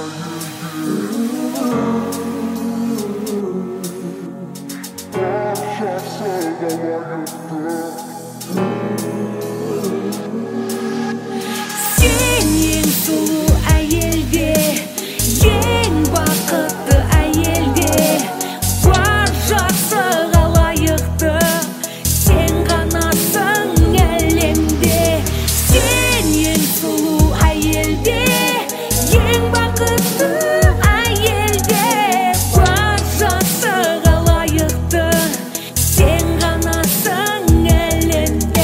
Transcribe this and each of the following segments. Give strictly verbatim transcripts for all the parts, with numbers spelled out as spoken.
Sen en sulu ayelde, en bақытты ayelde, бар жақсыға лайықты sen ғанасың әлемде. Sen en sulu ayelde, en bақытты ayelde, бар жақсыға лайықты sen ғанасың әлемде.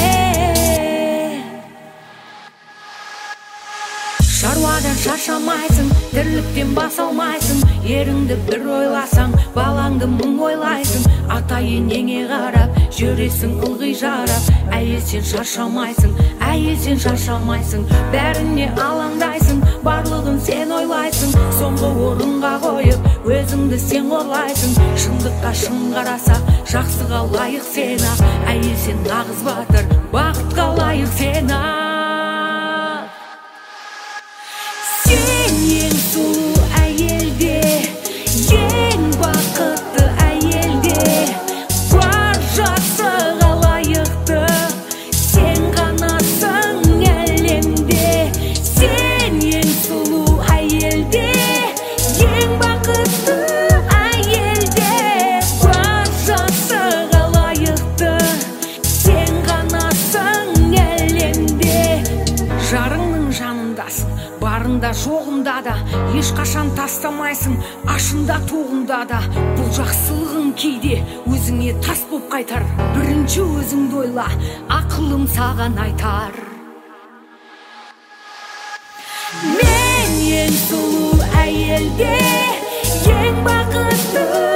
Шаруадан шаршамайсың, тірліктен бас алмайсың, еріңді бір ойласаң, балаңды мың ойлайсың, ата-енеңе қарап жүресің ылғи жарап. Әйел сен шаршамайсың, әйел сен шаршамайсың, бәріне алаңдайсың, барлығын сен ойлайсың, соңғы орынға қойып өзіңді сен қорлайсың. Шындыққа шын қарасақ, жақсыға лайық сен ақ, әйел сен нағыз батыр, бақытқа лайық сен ақ. Sen en sulu ayelde, en bақытты ayelde, бар жақсыға лайықты sen ғанасың әлемде. Sen en sulu ayelde, en бақытты ayelde, бар жақсыға лайықты sen ғанасың әлемде. Жарыңның жанындасың, барында жоғында да, ешқашан тастамайсың, ашында тоғында да. Бұл жақсылығың кейде өзіңе тас боп қайтар, бірінші өзіңді ойла, ақылым саған айтар. Мен en sulu ayelde, en бақытты